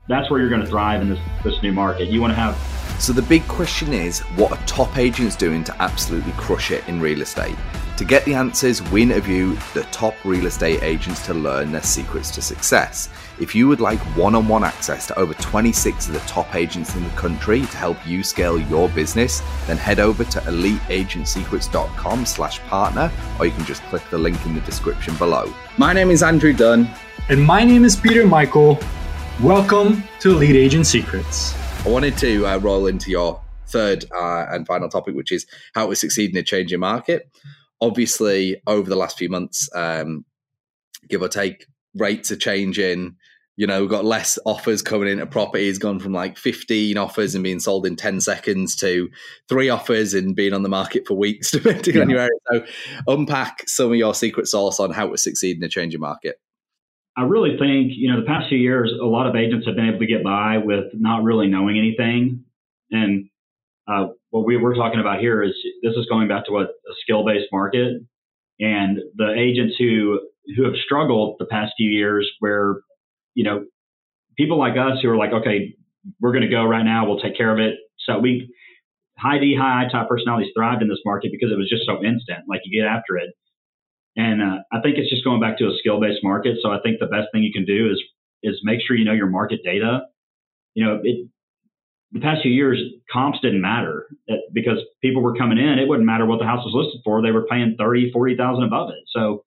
that's where you're going to thrive in this new market. You want to have. So the big question is, what are top agents doing to absolutely crush it in real estate? To get the answers, we interview the top real estate agents to learn their secrets to success. If you would like one-on-one access to over 26 of the top agents in the country to help you scale your business, then head over to eliteagentsecrets.com/partner, or you can just click the link in the description below. My name is Andrew Dunn. And my name is Peter Michael. Welcome to Elite Agent Secrets. I wanted to roll into your third and final topic, which is how to succeed in a changing market. Obviously, over the last few months, give or take, rates are changing. You know, we've got less offers coming into properties, gone from like 15 offers and being sold in 10 seconds to 3 offers and being on the market for weeks, depending on your area. So unpack some of your secret sauce on how to succeed in a changing market. I really think, the past few years, a lot of agents have been able to get by with not really knowing anything. And what we're talking about here is this is going back to a skill-based market. And the agents who have struggled the past few years where, people like us who are like, okay, we're going to go right now, we'll take care of it. So high D, high I type personalities thrived in this market because it was just so instant, like you get after it. And I think it's just going back to a skill-based market. So I think the best thing you can do is make sure you know your market data. The past few years, comps didn't matter because people were coming in. It wouldn't matter what the house was listed for. They were paying $30,000, $40,000 above it. So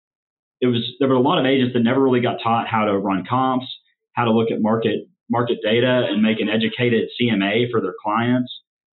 there were a lot of agents that never really got taught how to run comps, how to look at market data and make an educated CMA for their clients.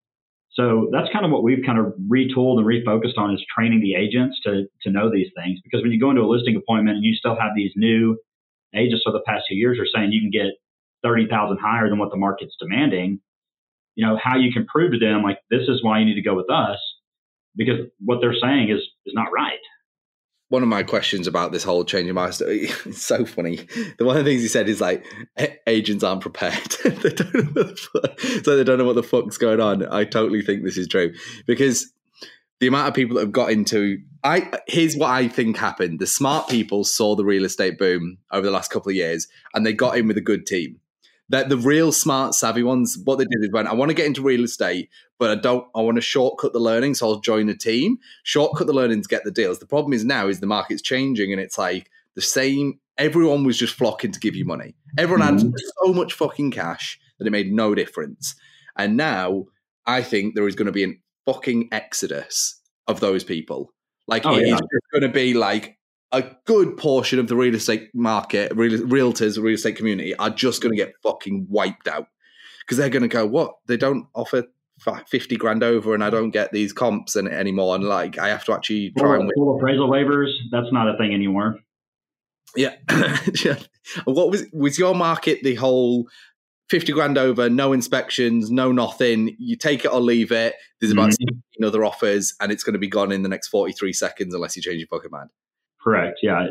So that's kind of what we've kind of retooled and refocused on, is training the agents to know these things. Because when you go into a listing appointment and you still have these new agents for the past 2 years are saying you can get 30,000 higher than what the market's demanding, how you can prove to them, like, this is why you need to go with us, because what they're saying is not right. One of my questions about this whole changing market, it's so funny. One of the things he said is like, agents aren't prepared. They don't know they don't know what the fuck's going on. I totally think this is true, because the amount of people that have got into, here's what I think happened. The smart people saw the real estate boom over the last couple of years and they got in with a good team. That the real smart, savvy ones, what they did is went, I want to get into real estate, but I want to shortcut the learning, so I'll join a team, shortcut the learning to get the deals. The problem is now is the market's changing and it's like the same, everyone was just flocking to give you money. Everyone had so much fucking cash that it made no difference. And now I think there is going to be a fucking exodus of those people. Like it's going to be like, a good portion of the real estate market, realtors, real estate community are just going to get fucking wiped out because they're going to go, what? They don't offer 50 grand over and I don't get these comps anymore. And like, I have to actually try and win. Full appraisal waivers. That's not a thing anymore. Yeah. What was your market? The whole 50 grand over, no inspections, no nothing. You take it or leave it. There's about 16 other offers and it's going to be gone in the next 43 seconds unless you change your fucking mind. Correct. Yeah.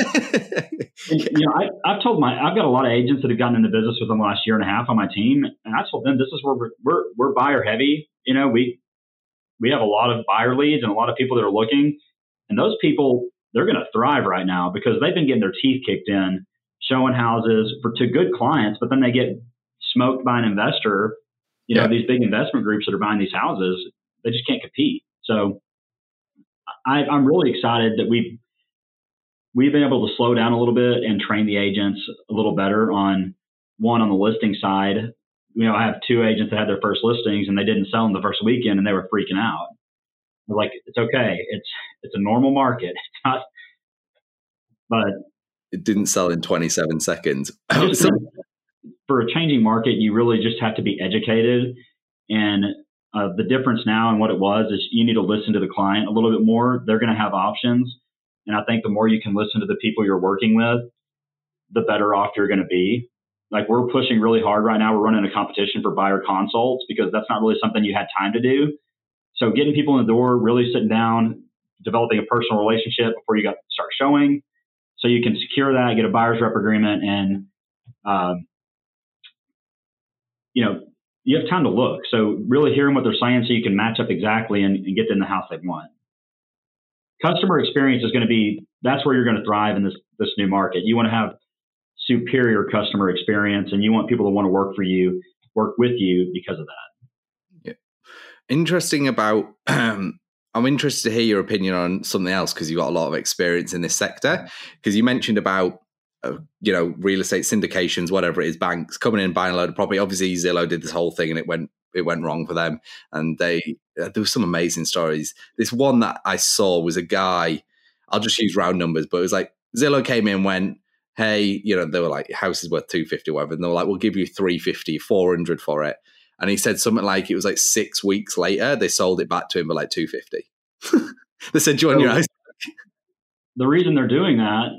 I've got a lot of agents that have gotten into business within the last year and a half on my team, and I told them this is where we're buyer heavy. We have a lot of buyer leads and a lot of people that are looking, and those people, they're going to thrive right now because they've been getting their teeth kicked in, showing houses to good clients, but then they get smoked by an investor. These big investment groups that are buying these houses, they just can't compete. So I'm really excited that we've been able to slow down a little bit and train the agents a little better on the listing side. I have 2 agents that had their first listings and they didn't sell them the first weekend and they were freaking out. I was like, it's okay. It's a normal market. It's not, but it didn't sell in 27 seconds. For a changing market, you really just have to be educated. And the difference now and what it was is you need to listen to the client a little bit more. They're going to have options. And I think the more you can listen to the people you're working with, the better off you're going to be. Like, we're pushing really hard right now. We're running a competition for buyer consults because that's not really something you had time to do. So getting people in the door, really sitting down, developing a personal relationship before you start showing, so you can secure that, get a buyer's rep agreement, and you have time to look. So really hearing what they're saying so you can match up exactly and get them the house they want. Customer experience is going to be, that's where you're going to thrive in this new market. You want to have superior customer experience, and you want people to want to work with you because of that. Yeah. Interesting about, I'm interested to hear your opinion on something else because you've got a lot of experience in this sector. Because you mentioned about, real estate syndications, whatever it is, banks coming in, buying a load of property. Obviously, Zillow did this whole thing and it went wrong for them. And there was some amazing stories. This one that I saw was a guy, I'll just use round numbers, but it was like Zillow came in, went, hey, they were like, house is worth 250 or whatever. And they were like, we'll give you 350, 400 for it. And he said something like, it was like 6 weeks later, they sold it back to him for like 250. They said, do you want your house? The reason they were doing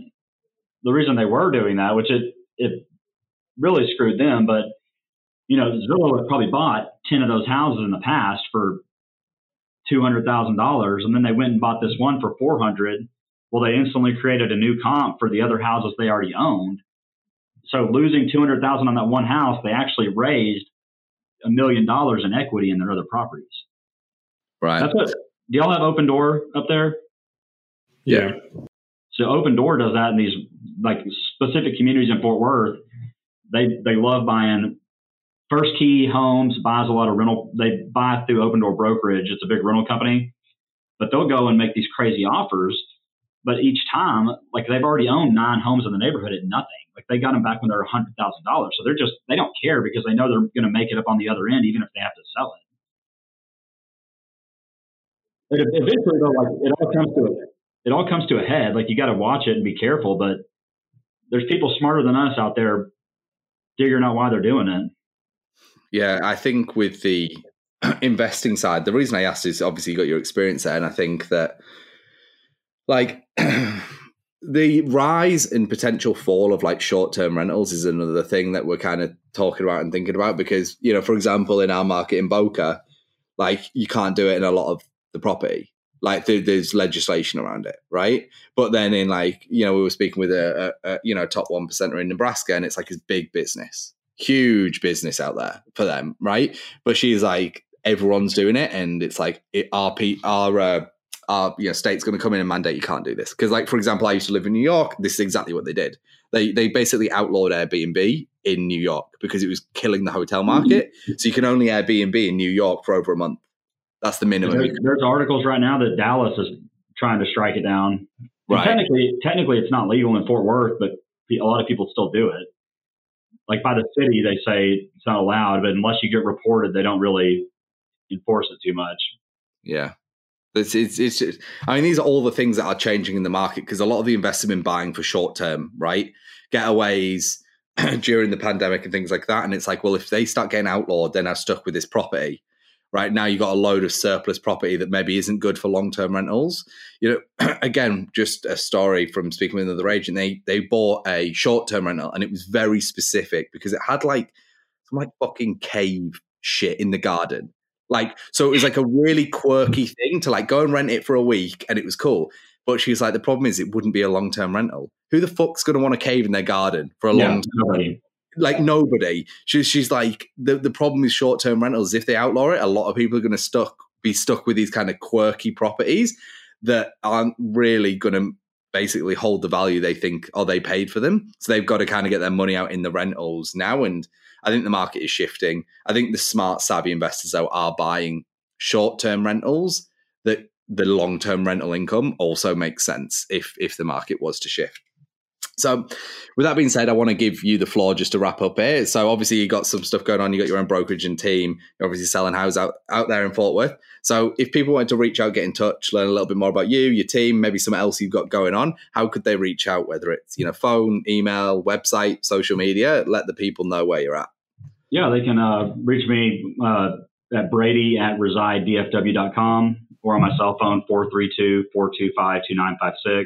that, which it really screwed them, but Zillow had probably bought 10 of those houses in the past for $200,000, and then they went and bought this one for $400,000. Well, they instantly created a new comp for the other houses they already owned. So losing $200,000 on that one house, they actually raised $1 million in equity in their other properties. Right. Do y'all have Open Door up there? Yeah. So Open Door does that in these like specific communities in Fort Worth. They love buying First Key Homes, buys a lot of rental. They buy through Open Door Brokerage. It's a big rental company, but they'll go and make these crazy offers. But each time, like they've already owned 9 homes in the neighborhood at nothing. Like they got them back when they're $100,000. So they don't care because they know they're going to make it up on the other end, even if they have to sell it. Eventually, though, like it all comes to a head. Like you got to watch it and be careful. But there's people smarter than us out there figuring out why they're doing it. Yeah, I think with the investing side, the reason I asked is obviously you got your experience there, and I think that like the rise and potential fall of like short-term rentals is another thing that we're kind of talking about and thinking about because, for example, in our market in Boca, like you can't do it in a lot of the property. Like there's legislation around it, right? But then in like, we were speaking with a top 1% in Nebraska, and it's like his big business, huge business out there for them, right? But she's like, everyone's doing it, and it's like our state's going to come in and mandate you can't do this. Because, like, for example, I used to live in New York. This is exactly what they did. They basically outlawed Airbnb in New York because it was killing the hotel market. So you can only Airbnb in New York for over a month. That's the minimum. There's articles right now that Dallas is trying to strike it down. Right. Technically, it's not legal in Fort Worth, but a lot of people still do it. Like by the city, they say it's not allowed, but unless you get reported, they don't really enforce it too much. Yeah. It's I mean, these are all the things that are changing in the market because a lot of the investors have been buying for short term, right? Getaways during the pandemic and things like that. And it's like, well, if they start getting outlawed, then I'm stuck with this property. Right now, you got a load of surplus property that maybe isn't good for long-term rentals. Again, just a story from speaking with another agent. They bought a short-term rental, and it was very specific because it had like some like fucking cave shit in the garden. Like, so it was like a really quirky thing to like go and rent it for a week, and it was cool. But she was like, the problem is it wouldn't be a long-term rental. Who the fuck's going to want a cave in their garden for a long time? Like nobody. She's like, the problem with short-term rentals, if they outlaw it, a lot of people are going to be stuck with these kind of quirky properties that aren't really going to basically hold the value they think or they paid for them. So they've got to kind of get their money out in the rentals now. And I think the market is shifting. I think the smart, savvy investors, though, are buying short-term rentals that the long-term rental income also makes sense if the market was to shift. So with that being said, I want to give you the floor just to wrap up here. So obviously you got some stuff going on. You got your own brokerage and team. You're obviously selling houses out there in Fort Worth. So if people wanted to reach out, get in touch, learn a little bit more about you, your team, maybe something else you've got going on, how could they reach out? Whether it's, phone, email, website, social media, let the people know where you're at. Yeah, they can reach me at brady@residedfw.com or on my cell phone, 432-425-2956.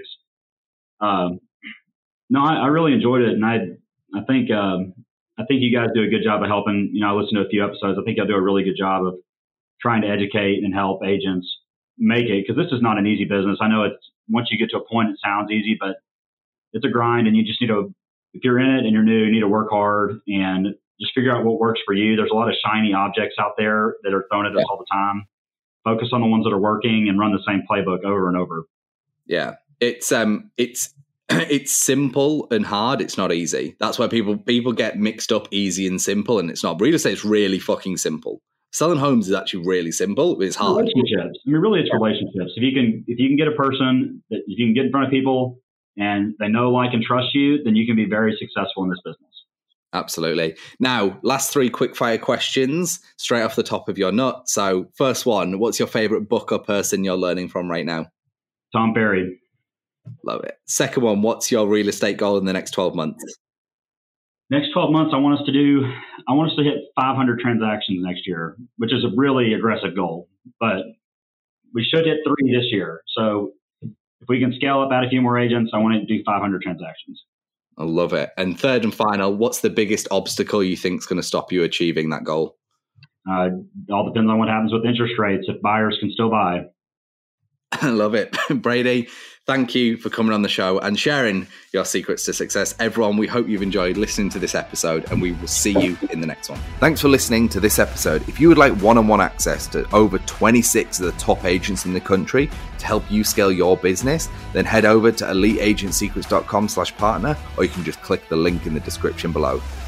No, I really enjoyed it, and I think you guys do a good job of helping. I listened to a few episodes. I think y'all do a really good job of trying to educate and help agents make it, because this is not an easy business. I know it's once you get to a point, it sounds easy, but it's a grind, and you just need to, if you're in it and you're new, you need to work hard and just figure out what works for you. There's a lot of shiny objects out there that are thrown at us all the time. Focus on the ones that are working and run the same playbook over and over. Yeah, it's it's simple and hard. It's not easy. That's why people get mixed up easy and simple, and it's not. Real estate is really fucking simple. Selling homes is actually really simple. It's hard. Relationships. I mean, really, it's relationships. If you can get a person that if you can get in front of people and they know, like, and trust you, then you can be very successful in this business. Absolutely. Now, last 3 quick fire questions straight off the top of your nut. So, first one, what's your favorite book or person you're learning from right now? Tom Ferry. Love it. Second one, what's your real estate goal in the next 12 months? Next 12 months, I want us to hit 500 transactions next year, which is a really aggressive goal, but we should hit 3 this year. So if we can scale up, add a few more agents, I want to do 500 transactions. I love it. And third and final, what's the biggest obstacle you think is going to stop you achieving that goal? It all depends on what happens with interest rates, if buyers can still buy. I love it. Brady, thank you for coming on the show and sharing your secrets to success. Everyone, we hope you've enjoyed listening to this episode, and we will see you in the next one. Thanks for listening to this episode. If you would like one-on-one access to over 26 of the top agents in the country to help you scale your business, then head over to eliteagentsecrets.com/partner, or you can just click the link in the description below.